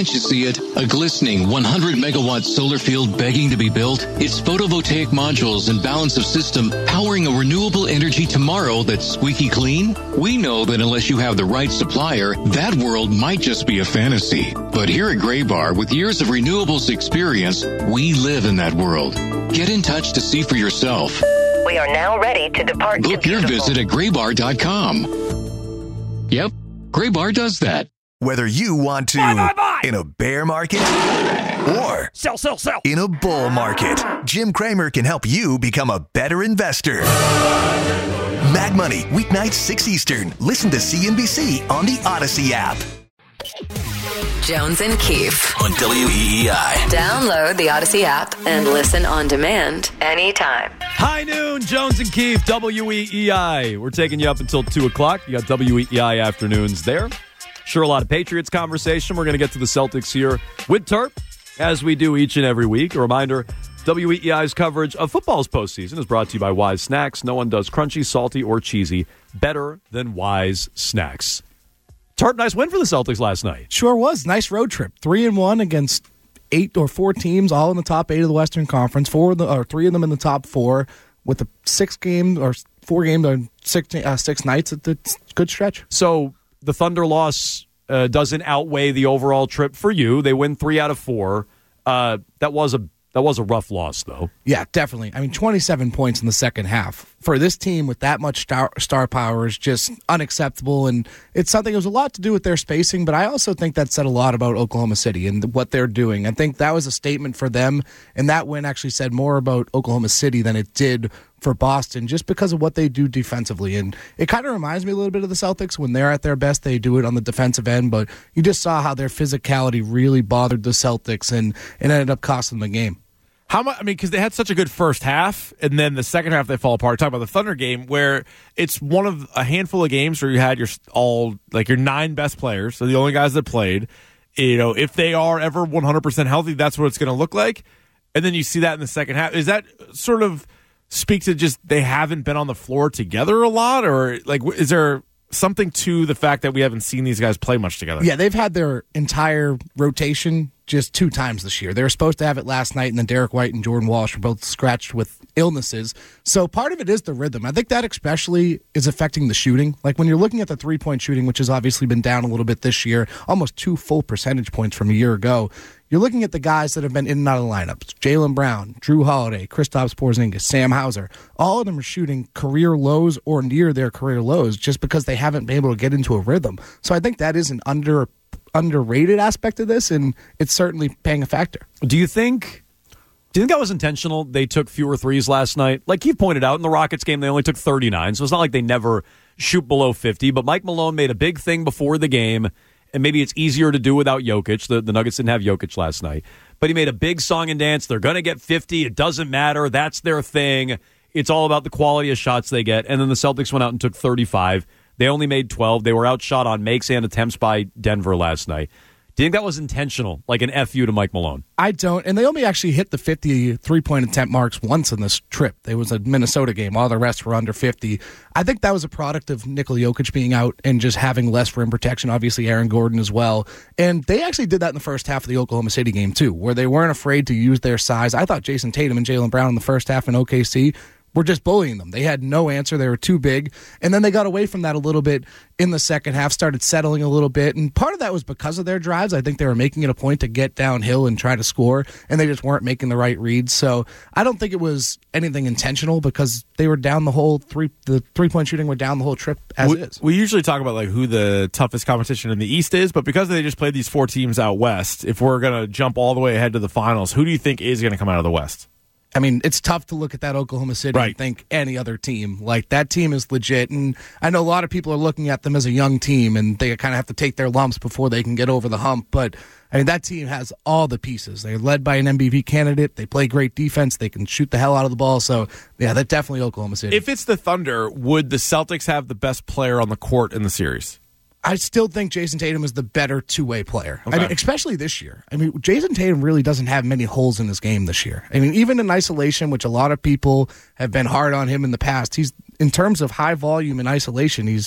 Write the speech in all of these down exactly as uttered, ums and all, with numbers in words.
Can't you see it? A glistening one hundred megawatt solar field begging to be built? It's photovoltaic modules and balance of system powering a renewable energy tomorrow that's squeaky clean? We know that unless you have the right supplier, that world might just be a fantasy. But here at Graybar, with years of renewables experience, we live in that world. Get in touch to see for yourself. We are now ready to depart. Book your visit at graybar dot com. Yep, Graybar does that. Whether you want to buy, buy, buy. in a bear market or sell, sell, sell. in a bull market, Jim Cramer can help you become a better investor. Mad Money, weeknights six Eastern. Listen to C N B C on the Odyssey app. Jones and Keefe on W E E I. Download the Odyssey app and listen on demand anytime. High noon, Jones and Keefe, W E E I. We're taking you up until two o'clock. You got W E E I afternoons there. Sure, a lot of Patriots conversation. We're going to get to the Celtics here with Terp, as we do each and every week. A reminder, W E E I's coverage of football's postseason is brought to you by Wise Snacks. No one does crunchy, salty, or cheesy better than Wise Snacks. Terp, nice win for the Celtics last night. Sure was. Nice road trip. Three and one against eight or four teams, all in the top eight of the Western Conference. Four of the, or three of them in the top four, with a six game or four game or six uh, six nights. It's a good stretch. So the Thunder loss uh, doesn't outweigh the overall trip for you. They win three out of four. Uh, that was a that was a rough loss, though. Yeah, definitely. I mean, twenty-seven points in the second half for this team with that much star, star power is just unacceptable. And it's something, it was a lot to do with their spacing, but I also think that said a lot about Oklahoma City and what they're doing. I think that was a statement for them, and that win actually said more about Oklahoma City than it did for Boston, just because of what they do defensively. And it kind of reminds me a little bit of the Celtics. When they're at their best, they do it on the defensive end, but you just saw how their physicality really bothered the Celtics, and it ended up costing them the game. How much? I mean, because they had such a good first half, and then the second half they fall apart. Talk about the Thunder game, where it's one of a handful of games where you had your all like your nine best players, so the only guys that played. You know, if they are ever one hundred percent healthy, that's what it's going to look like. And then you see that in the second half. Is that sort of speak to just they haven't been on the floor together a lot, or like is there something to the fact that we haven't seen these guys play much together? Yeah, they've had their entire rotation just two times this year. They were supposed to have it last night, and then Derek White and Jordan Walsh were both scratched with illnesses. So part of it is the rhythm. I think that especially is affecting the shooting. Like when you're looking at the three-point shooting, which has obviously been down a little bit this year, almost two full percentage points from a year ago, you're looking at the guys that have been in and out of the lineups. Jaylen Brown, Drew Holiday, Kristaps Porzingis, Sam Hauser. All of them are shooting career lows or near their career lows just because they haven't been able to get into a rhythm. So I think that is an under underrated aspect of this, and it's certainly paying a factor. Do you think do you think that was intentional? They took fewer threes last night. Like you pointed out, in the Rockets game, they only took thirty-nine, so it's not like they never shoot below fifty. But Mike Malone made a big thing before the game, and maybe it's easier to do without Jokic. The, the Nuggets didn't have Jokic last night. But he made a big song and dance. They're going to get fifty. It doesn't matter. That's their thing. It's all about the quality of shots they get. And then the Celtics went out and took thirty-five. They only made twelve. They were outshot on makes and attempts by Denver last night. Do you think that was intentional, like an F U to Mike Malone? I don't. And they only actually hit the fifty three-point attempt marks once in this trip. There was a Minnesota game. All the rest were under fifty. I think that was a product of Nikola Jokic being out and just having less rim protection, obviously Aaron Gordon as well. And they actually did that in the first half of the Oklahoma City game, too, where they weren't afraid to use their size. I thought Jason Tatum and Jaylen Brown in the first half in O K C were just bullying them. They had no answer. They were too big. And then they got away from that a little bit in the second half, started settling a little bit. And part of that was because of their drives. I think they were making it a point to get downhill and try to score, and they just weren't making the right reads. So I don't think it was anything intentional because they were down the whole three, the three-point shooting were down the whole trip as we, is. We usually talk about like who the toughest competition in the East is, but because they just played these four teams out West, if we're going to jump all the way ahead to the finals, who do you think is going to come out of the West? I mean, it's tough to look at that Oklahoma City right. and think any other team. Like, that team is legit, and I know a lot of people are looking at them as a young team, and they kind of have to take their lumps before they can get over the hump, but I mean, that team has all the pieces. They're led by an M V P candidate. They play great defense. They can shoot the hell out of the ball, so yeah, that's definitely Oklahoma City. If it's the Thunder, would the Celtics have the best player on the court in the series? I still think Jason Tatum is the better two-way player. Okay. I mean, especially this year. I mean, Jason Tatum really doesn't have many holes in his game this year. I mean, even in isolation, which a lot of people have been hard on him in the past, he's in terms of high volume in isolation, he's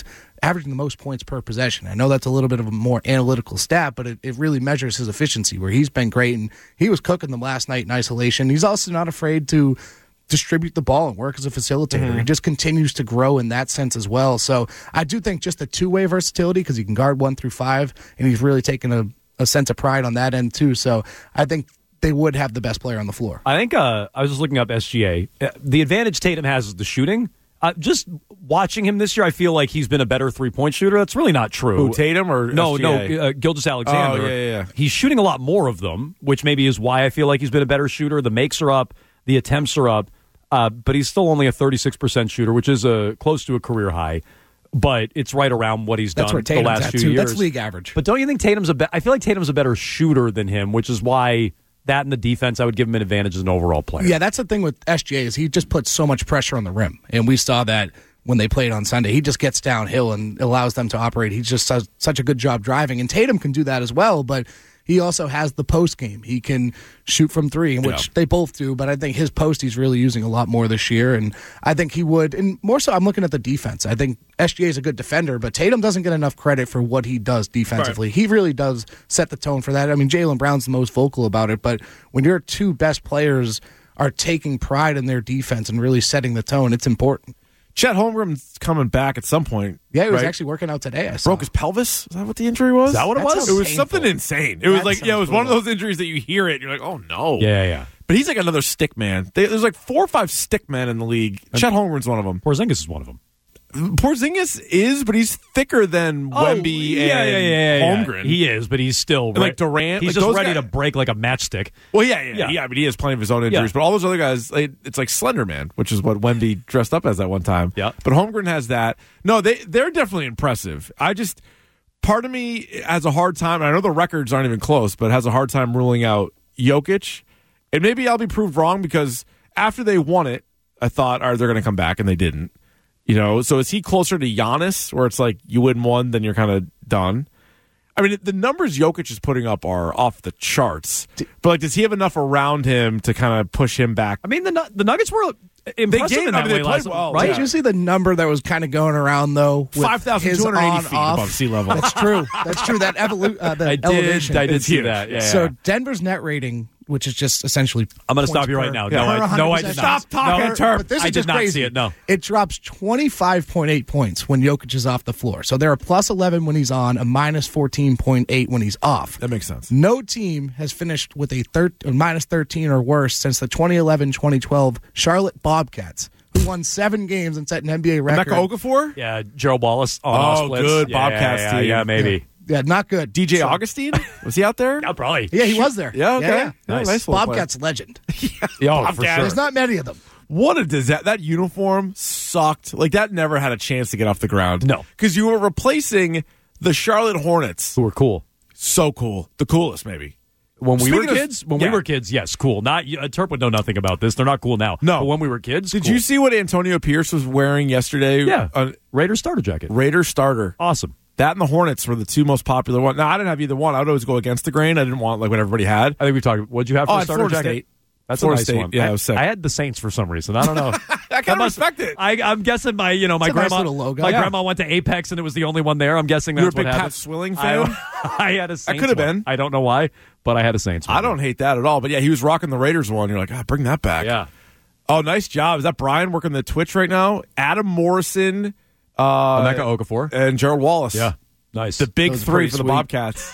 averaging the most points per possession. I know that's a little bit of a more analytical stat, but it, it really measures his efficiency, where he's been great, and he was cooking them last night in isolation. He's also not afraid to distribute the ball and work as a facilitator. Mm-hmm. He just continues to grow in that sense as well. So I do think just the two-way versatility, because he can guard one through five, and he's really taken a, a sense of pride on that end too. So I think they would have the best player on the floor. I think uh, I was just looking up S G A. The advantage Tatum has is the shooting. Uh, just watching him this year, I feel like he's been a better three-point shooter. That's really not true. Who, Tatum or no, S G A? no, uh, Gilgeous-Alexander. Oh, yeah, yeah, yeah. He's shooting a lot more of them, which maybe is why I feel like he's been a better shooter. The makes are up, the attempts are up, uh, but he's still only a thirty-six percent shooter, which is a, close to a career high. But it's right around what he's That's done where Tatum's the last at few too. years. That's league average. But don't you think Tatum's a? Be- I feel like Tatum's a better shooter than him, which is why. That and the defense, I would give him an advantage as an overall player. Yeah, that's the thing with S G A is he just puts so much pressure on the rim, and we saw that when they played on Sunday. He just gets downhill and allows them to operate. He just does such a good job driving, and Tatum can do that as well, but he also has the post game. He can shoot from three, which yeah. they both do, but I think his post he's really using a lot more this year, and I think he would, and more so I'm looking at the defense. I think S G A is a good defender, but Tatum doesn't get enough credit for what he does defensively. Right. He really does set the tone for that. I mean, Jaylen Brown's the most vocal about it, but when your two best players are taking pride in their defense and really setting the tone, it's important. Chet Holmgren's coming back at some point. Yeah, he was right? actually working out today. I saw. Broke his pelvis? Is that what the injury was? Is that what it That was? It was painful. something insane. It was That like, yeah, it was sounds one of brutal. those injuries that you hear it, and you're like, oh no. Yeah, yeah. But he's like another stick man. They, there's like four or five stick men in the league. And Chet Holmgren's one of them. Porzingis is one of them. Porzingis is, but he's thicker than Oh, Wemby yeah, and yeah, yeah, yeah. Holmgren. He is, but he's still And, like, Durant, He's like, just those ready guys- to break like a matchstick. Well, yeah, yeah, Yeah. yeah. I mean, he has plenty of his own injuries, Yeah. but all those other guys, like, it's like Slender Man, which is what Wemby dressed up as that one time. Yeah. But Holmgren has that. No, they they're definitely impressive. I just part of me has a hard time. And I know the records aren't even close, but has a hard time ruling out Jokic. And maybe I'll be proved wrong because after they won it, I thought, all right, they're going to come back, and they didn't. You know, so is he closer to Giannis, where it's like you win one, then you're kind of done? I mean, the numbers Jokic is putting up are off the charts. But like, does he have enough around him to kind of push him back? I mean, the Nu- the Nuggets were impressive gave- in I that mean, they way played last well, right? Did you see the number that was kind of going around though? with five thousand his two hundred eighty on, feet off? above sea level. That's true. That's true. That evolu- uh, the I did. elevation. I did It's see huge. that. Yeah, So yeah. Denver's net rating, which is just essentially, I'm going to points stop you right per- now. per No, I, no, I did one hundred not. Stop talking, no, Turp. But this is I did just not crazy. see it. No. It drops twenty-five point eight points when Jokic is off the floor. So they're a plus eleven when he's on, a minus fourteen point eight when he's off. That makes sense. No team has finished with a thir- minus thirteen or worse since the twenty eleven twenty twelve Charlotte Bobcats, who won seven games and set an N B A record. Mecca Okafor? Yeah, Gerald Wallace on Oh, off splits. good Yeah, Bobcats yeah, team. Yeah, maybe. Yeah, not good. D J So- Augustine? Was he out there? Yeah, probably. Yeah, he was there. Yeah, okay. Yeah, Yeah, Nice. nice little player. Bobcats legend. Yeah, oh, for Bobcats. sure. There's not many of them. What a disaster. That uniform sucked. Like, that never had a chance to get off the ground. No. Because you were replacing the Charlotte Hornets. Who were cool. So cool. The coolest, maybe. When we Speaking were of- kids, when yeah. we were kids, yes, cool. Not uh, Turp would know nothing about this. They're not cool now. No. But when we were kids, Did cool. you see what Antonio Pierce was wearing yesterday? Yeah, Uh, Raiders starter jacket. Raider starter. Awesome. That and the Hornets were the two most popular ones. Now, I didn't have either one. I would always go against the grain. I didn't want like what everybody had. I think we talked. What'd you have for Oh, a at starter Florida jacket? State. That's Florida a nice State. one. Yeah, I, it was sick. I had the Saints for some reason. I don't know. I kind of respect it. I, I'm guessing my, you know, my It's a nice grandma, little logo. my Yeah. grandma went to Apex and it was the only one there. I'm guessing You were that's a big what Pat happened. Swilling I, fan? I had a Saints. could have one. been. I don't know why, but I had a Saints. I one. don't hate that at all. But yeah, he was rocking the Raiders one. You're like, ah, bring that back. Yeah. Oh, nice job. Is that Brian working the Twitch right now? Adam Morrison, uh, Emeka Okafor. and Gerald Wallace. Yeah. Nice. The big That was three pretty for the sweet. Bobcats.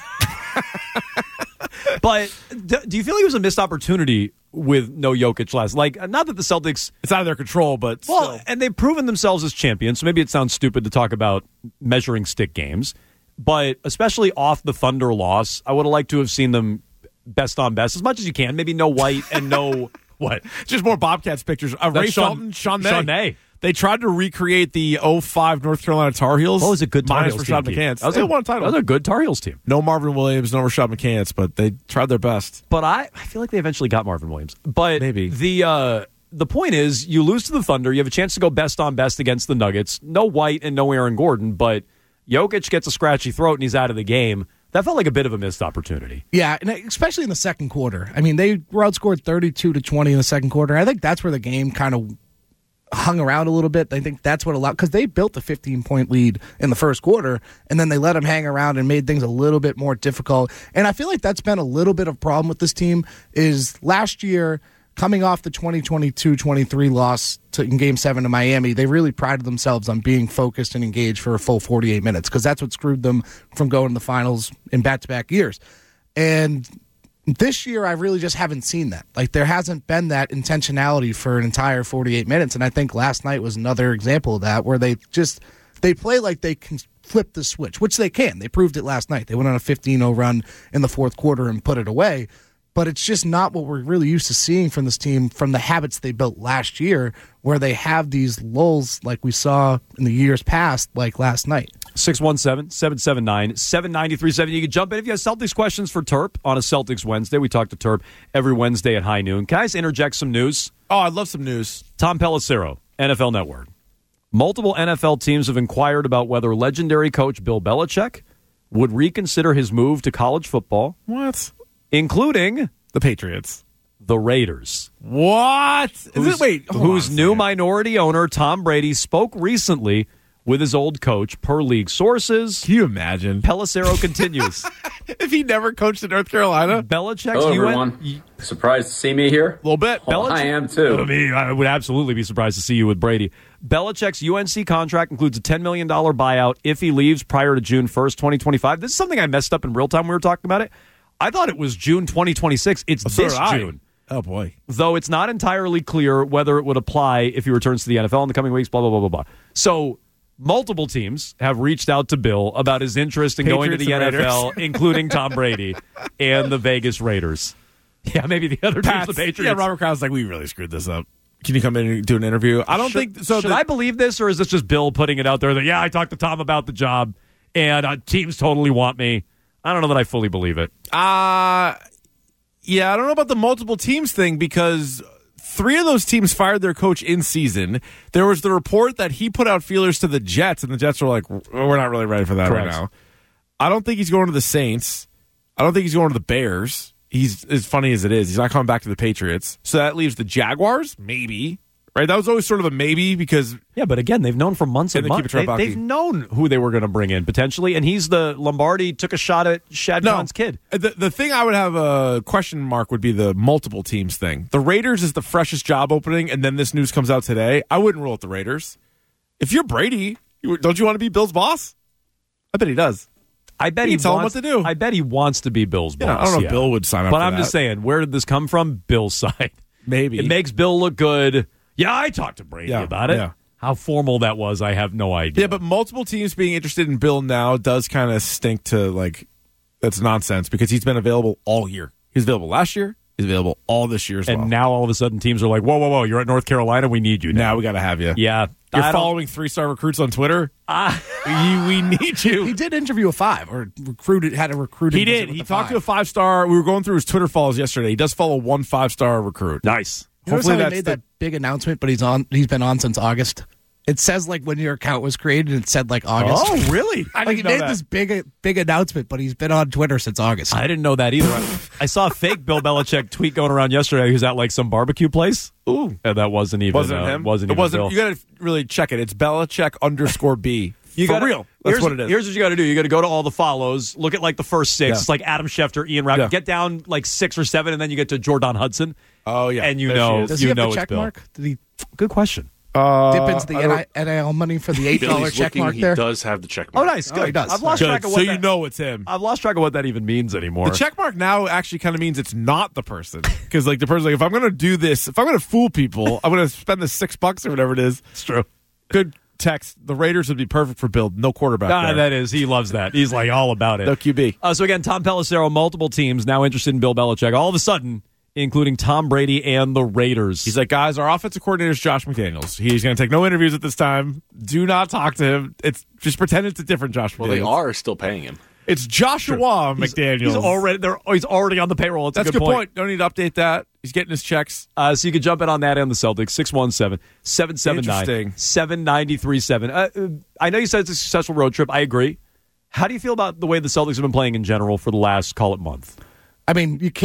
But d- do you feel like it was a missed opportunity with no Jokic last? Like, not that the Celtics. It's out of their control, but Well, still. and they've proven themselves as champions, so maybe it sounds stupid to talk about measuring stick games, but especially off the Thunder loss, I would have liked to have seen them best on best as much as you can. Maybe no White and no what? Just more Bobcats pictures. Uh, Ray That's Sean- Felton, Sean May. Sean May. They tried to recreate the oh five North Carolina Tar Heels. What was a good Tar minus Heels Rashad team? McCants. That was They a, won a title. That was a good Tar Heels team. No Marvin Williams, no Rashad McCants, but they tried their best. But I, I feel like they eventually got Marvin Williams. But Maybe. the uh, the point is, you lose to the Thunder. You have a chance to go best on best against the Nuggets. No White and no Aaron Gordon, but Jokic gets a scratchy throat and he's out of the game. That felt like a bit of a missed opportunity. Yeah, and especially in the second quarter. I mean, they were outscored thirty-two to twenty in the second quarter. I think that's where the game kind of hung around a little bit. I think that's what allowed, because they built a fifteen-point lead in the first quarter, and then they let them hang around and made things a little bit more difficult. And I feel like that's been a little bit of a problem with this team, is last year, coming off the twenty twenty-two twenty-three loss to, in Game seven to Miami, they really prided themselves on being focused and engaged for a full forty-eight minutes, because that's what screwed them from going to the finals in back-to-back years. And this year, I really just haven't seen that. Like, there hasn't been that intentionality for an entire forty-eight minutes, and I think last night was another example of that, where they just they play like they can flip the switch, which they can. They proved it last night. They went on a fifteen oh run in the fourth quarter and put it away, but it's just not what we're really used to seeing from this team, from the habits they built last year, where they have these lulls like we saw in the years past, like last night. six one seven, seven seven nine, seven nine three seven. You can jump in if you have Celtics questions for Terp on a Celtics Wednesday. We talk to Terp every Wednesday at high noon. Can I just interject some news? Oh, I'd love some news. Tom Pelissero, N F L Network. Multiple N F L teams have inquired about whether legendary coach Bill Belichick would reconsider his move to college football. What? Including the Patriots. The Raiders. What? Is Who's, it, wait, whose new minority owner, Tom Brady, spoke recently with his old coach, per league sources. Can you imagine? Pelissero continues. If he never coached in North Carolina? Belichick's Hello, U N- everyone. Surprised to see me here? A little bit. Well, Belichick- I am, too. I mean, I would absolutely be surprised to see you with Brady. Belichick's U N C contract includes a ten million dollars buyout if he leaves prior to June first, twenty twenty-five. This is something I messed up in real time when we were talking about it. I thought it was June twenty twenty-six. It's So this did I. June. Oh, boy. Though it's not entirely clear whether it would apply if he returns to the N F L in the coming weeks, blah, blah, blah, blah, blah. So multiple teams have reached out to Bill about his interest in going to Patriots the and N F L, Raiders. including Tom Brady and the Vegas Raiders. Yeah, maybe the other teams, the Patriots. Yeah, Robert Kraus like, we really screwed this up. Can you come in and do an interview? I don't should, think so. Should the, I believe this, or is this just Bill putting it out there that, yeah, I talked to Tom about the job, and uh, teams totally want me? I don't know that I fully believe it. Uh, yeah, I don't know about the multiple teams thing, because three of those teams fired their coach in season. There was the report that he put out feelers to the Jets, and the Jets were like, we're not really ready for that Correct. right now. I don't think he's going to the Saints. I don't think he's going to the Bears. He's as funny as it is. He's not coming back to the Patriots. So that leaves the Jaguars, maybe. Right? That was always sort of a maybe, because Yeah, but again, they've known for months and, And they keep months. it They, Trubisky. they've known who they were going to bring in, potentially, and he's the Lombardi took a shot at Shad no, Khan's kid. The, the thing I would have a question mark would be the multiple teams thing. The Raiders is the freshest job opening, and then this news comes out today. I wouldn't rule out the Raiders. If you're Brady, you, don't you want to be Bill's boss? I bet he does. I bet You he can tell him wants, what to do. I bet he wants to be Bill's Yeah, boss. I don't know yeah. if Bill would sign up But for I'm that. just saying, where did this come from? Bill's side. Maybe. It makes Bill look good. Yeah, I talked to Brady Yeah, about it. yeah. How formal that was, I have no idea. Yeah, but multiple teams being interested in Bill now does kind of stink to, like, that's nonsense, because he's been available all year. He was available last year. He's available all this year as and well. now all of a sudden teams are like, whoa, whoa, whoa, you're at North Carolina, we need you now. now we got to have you. Yeah. You're I don't- following three-star recruits on Twitter? Ah. we, we need you. He did interview a five, or recruited, had a recruiting. He visit did. with He the talked five. to a five star. We were going through his Twitter follows yesterday. He does follow one five star recruit. Nice. You notice Hopefully how he that's made the- that big announcement, but he's on. He's been on since August. It says like when your account was created, it said like August. Oh, really? I like he didn't know made that. this big, big announcement, but he's been on Twitter since August. I didn't know that either. I saw a fake Bill Belichick tweet going around yesterday. He was at like some barbecue place. Ooh, And that wasn't even wasn't uh, him. Wasn't it even wasn't. Bill. You got to really check it. It's Belichick underscore B. You For gotta- real. That's here's, what it is. Here's what you got to do. You got to go to all the follows. Look at like the first six. Yeah. It's like Adam Schefter, Ian Rapp. Yeah. Get down like six or seven, and then you get to Jordan Hudson. Oh yeah, and you There know, she is. Does you he have know the it's check Bill. mark? Did he Good question. Uh, dip into the I don't- N I L money for the eight dollar Billy's check looking, mark he there? does have the check Oh, mark. nice. Good. he does. I've lost Good. track of So what you that, know it's him. I've lost track of what that even means anymore. The check mark now actually kind of means it's not the person, because like the person, like if I'm going to do this, if I'm going to fool people, I'm going to spend the six bucks or whatever it is. It's true. Good text. The Raiders would be perfect for Bill. No quarterback. Ah, there. that is. He loves that. He's like all about it. No Q B. Uh, so again, Tom Pelissero, multiple teams now interested in Bill Belichick. All of a sudden, including Tom Brady and the Raiders. He's like, guys, our offensive coordinator is Josh McDaniels. He's going to take no interviews at this time. Do not talk to him. It's just pretend it's a different Josh Well, McDaniels. they are still paying him. It's Joshua He's- McDaniels. He's already there. Oh, he's already on the payroll. It's That's a good, point. Don't need to update that. He's getting his checks. Uh, so you can jump in on that and the Celtics, six one seven, seven seven nine, Interesting. seven nine three seven. Uh, uh, I know you said it's a successful road trip. I agree. How do you feel about the way the Celtics have been playing in general for the last, call it, month? I mean, you can't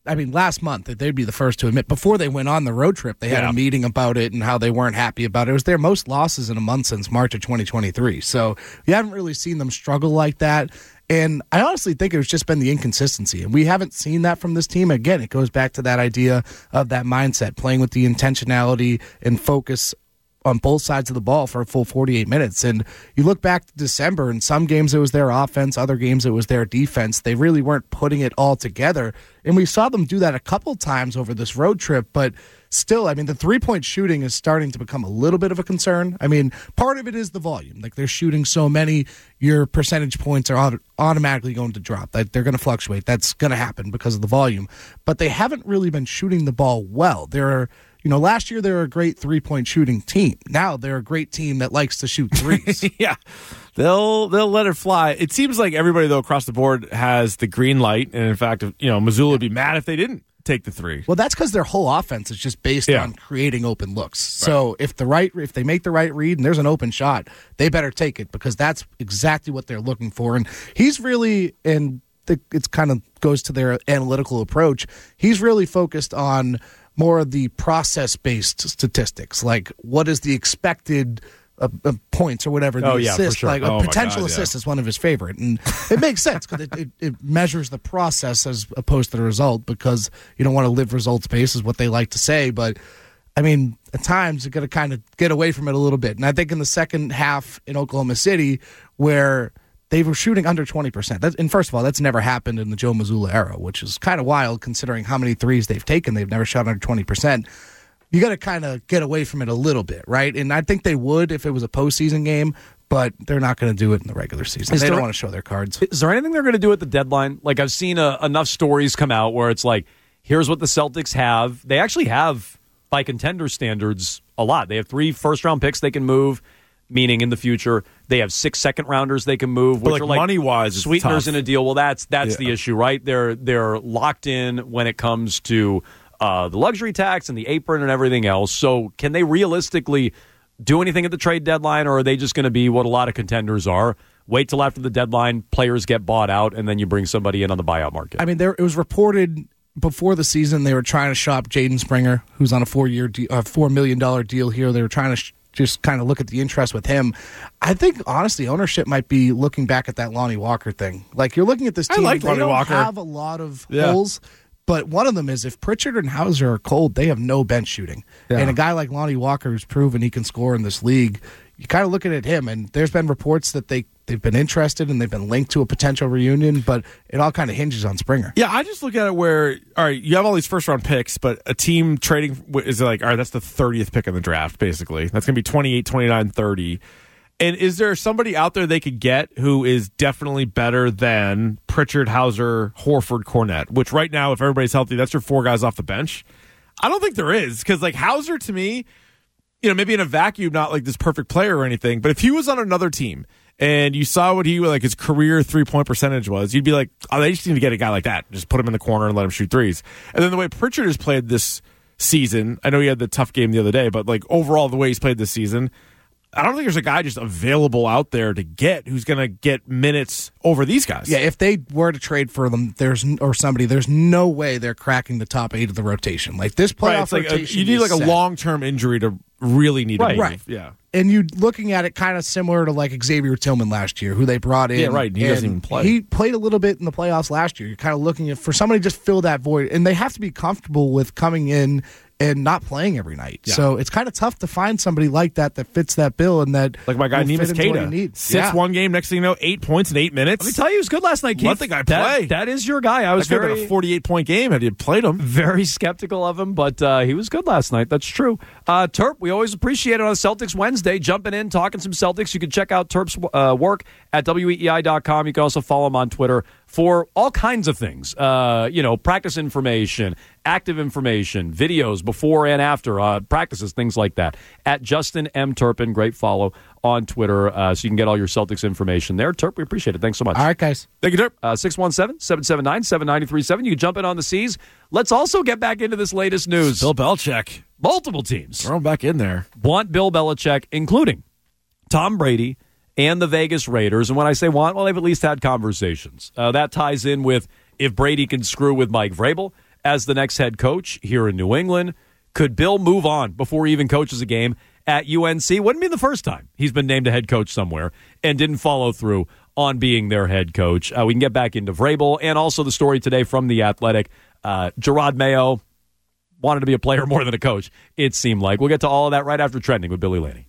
I mean, last month, they'd be the first to admit, before they went on the road trip, they had Yeah. a meeting about it and how they weren't happy about it. It was their most losses in a month since March of twenty twenty-three. So you haven't really seen them struggle like that. And I honestly think it's just been the inconsistency. And we haven't seen that from this team. Again, it goes back to that idea of that mindset, playing with the intentionality and focus on both sides of the ball for a full forty-eight minutes. And you look back to December, in some games it was their offense, other games it was their defense. They really weren't putting it all together. And we saw them do that a couple times over this road trip, but still, I mean, the three-point shooting is starting to become a little bit of a concern. I mean, part of it is the volume. Like, they're shooting so many, your percentage points are auto- automatically going to drop. Like, they're going to fluctuate. That's going to happen because of the volume. But they haven't really been shooting the ball well. They're You know, last year they were a great three-point shooting team. Now they're a great team that likes to shoot threes. yeah, they'll they'll let it fly. It seems like everybody though across the board has the green light, and in fact, you know, Missoula would be mad if they didn't take the three. Well, that's because their whole offense is just based Yeah. on creating open looks. So if the right, if they make the right read and there's an open shot, they better take it because that's exactly what they're looking for. And he's really and the, it's kind of goes to their analytical approach. He's really focused on more of the process-based statistics, like what is the expected uh, uh, points or whatever. The Oh, yeah, for assist, sure. like Oh, a my potential God, yeah. assist is one of his favorite, and it makes sense because it, it, it measures the process as opposed to the result. Because you don't want to live results-based, is what they like to say. But I mean, at times you got to kind of get away from it a little bit. And I think in the second half in Oklahoma City, where they were shooting under twenty percent. That, and first of all, that's never happened in the Joe Mazzulla era, which is kind of wild considering how many threes they've taken. They've never shot under twenty percent. You got to kind of get away from it a little bit, right? And I think they would if it was a postseason game, but they're not going to do it in the regular season. Is they there- don't want to show their cards. Is there anything they're going to do at the deadline? Like, I've seen uh, enough stories come out where it's like, here's what the Celtics have. They actually have, by contender standards, a lot. They have three first-round picks they can move, meaning in the future. They have six second-rounders they can move, But, which like, are like money-wise, it's sweeteners tough. in a deal. Well, that's that's Yeah. the issue, right? They're they're locked in when it comes to uh, the luxury tax and the apron and everything else. So can they realistically do anything at the trade deadline, or are they just going to be what a lot of contenders are? Wait till after the deadline, players get bought out, and then you bring somebody in on the buyout market. I mean, there it was reported before the season they were trying to shop Jaden Springer, who's on a four-year, de- uh, four million dollar deal here. They were trying to sh- just kind of look at the interest with him. I think honestly, ownership might be looking back at that Lonnie Walker thing. Like, you're looking at this I team, like they Lonnie don't Walker. have a lot of Yeah. holes. But one of them is if Pritchard and Hauser are cold, they have no bench shooting. Yeah. And a guy like Lonnie Walker, who's proven he can score in this league, you kind of looking at him, and there's been reports that they, they've been interested and they've been linked to a potential reunion, but it all kind of hinges on Springer. Yeah, I just look at it where, all right, you have all these first round picks, but a team trading is like, all right, that's the thirtieth pick in the draft, basically. That's going to be twenty-eight, twenty-nine, thirty. And is there somebody out there they could get who is definitely better than Pritchard, Hauser, Horford, Cornette, which right now, if everybody's healthy, that's your four guys off the bench? I don't think there is, because like Hauser to me, you know, maybe in a vacuum, not like this perfect player or anything, but if he was on another team and you saw what he, like his career three-point percentage was, you'd be like, oh, they just need to get a guy like that. Just put him in the corner and let him shoot threes. And then the way Pritchard has played this season, I know he had the tough game the other day, but like overall the way he's played this season, I don't think there's a guy just available out there to get who's going to get minutes over these guys. Yeah, if they were to trade for them, there's or somebody, there's no way they're cracking the top eight of the rotation. Like this playoff right, it's like a, rotation, you need is like a set. long-term injury to really need Right. to move. Right. Yeah. And you looking at it kind of similar to like Xavier Tillman last year, who they brought in. Yeah, right, and he doesn't even play. He played a little bit in the playoffs last year. You're kind of looking at for somebody to just fill that void, and they have to be comfortable with coming in and not playing every night. Yeah. So it's kind of tough to find somebody like that that fits that bill and that Like my guy will Neemias fit into what you Queta. need. Sits Yeah. one game, next thing you know, eight points in eight minutes. Let me tell you, he was good last night, Keith. Let the guy That- play. that is your guy. I was That could have very been a forty-eight point game had you played him. very skeptical of him, but uh, he was good last night. That's true. Uh, Terp, we always appreciate it on Celtics Wednesday. Jumping in, talking some Celtics. You can check out Terp's uh, work at W E E I dot com. You can also follow him on Twitter for all kinds of things. Uh, you know, practice information, active information, videos before and after uh, practices, things like that. At Justin M. Turpin, great follow on Twitter, uh, so you can get all your Celtics information there. Terp, we appreciate it. Thanks so much. All right, guys. Thank you, Derp. Uh, six one seven, seven seven nine, seven nine three seven. You can jump in on the C's. Let's also get back into this latest news. Bill Belichick. Multiple teams Throw him back in there. want Bill Belichick, including Tom Brady and the Vegas Raiders. And when I say want, well, they've at least had conversations. Uh, that ties in with if Brady can screw with Mike Vrabel as the next head coach here in New England. Could Bill move on before he even coaches a game at U N C? Wouldn't be the first time he's been named a head coach somewhere and didn't follow through on being their head coach. Uh, we can get back into Vrabel and also the story today from The Athletic. Uh, Gerard Mayo wanted to be a player more than a coach, it seemed like. We'll get to all of that right after Trending with Billy Laney.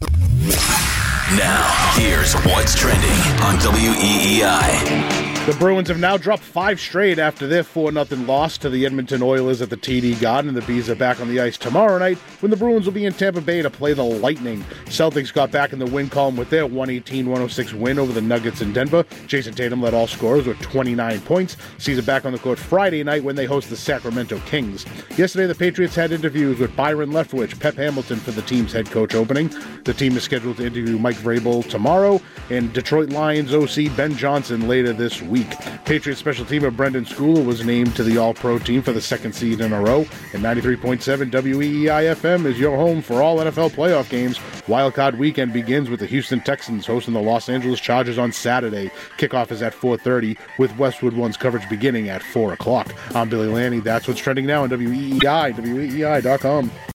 Now, here's what's trending on W E E I. The Bruins have now dropped five straight after their four nothing loss to the Edmonton Oilers at the T D Garden, and the Bees are back on the ice tomorrow night when the Bruins will be in Tampa Bay to play the Lightning. Celtics got back in the win column with their one eighteen one oh six win over the Nuggets in Denver. Jason Tatum led all scorers with twenty-nine points. Sees it back on the court Friday night when they host the Sacramento Kings. Yesterday, the Patriots had interviews with Byron Leftwich, Pep Hamilton for the team's head coach opening. The team is scheduled to interview Mike Vrabel tomorrow, and Detroit Lions O C Ben Johnson later this week. Patriots special teamer Brendan Schooler was named to the All-Pro team for the second season in a row. And ninety-three point seven W E E I F M is your home for all N F L playoff games. Wildcard weekend begins with the Houston Texans hosting the Los Angeles Chargers on Saturday. Kickoff is at four thirty, with Westwood One's coverage beginning at four o'clock. I'm Billy Laney. That's what's trending now on W E E I, W E E I dot com.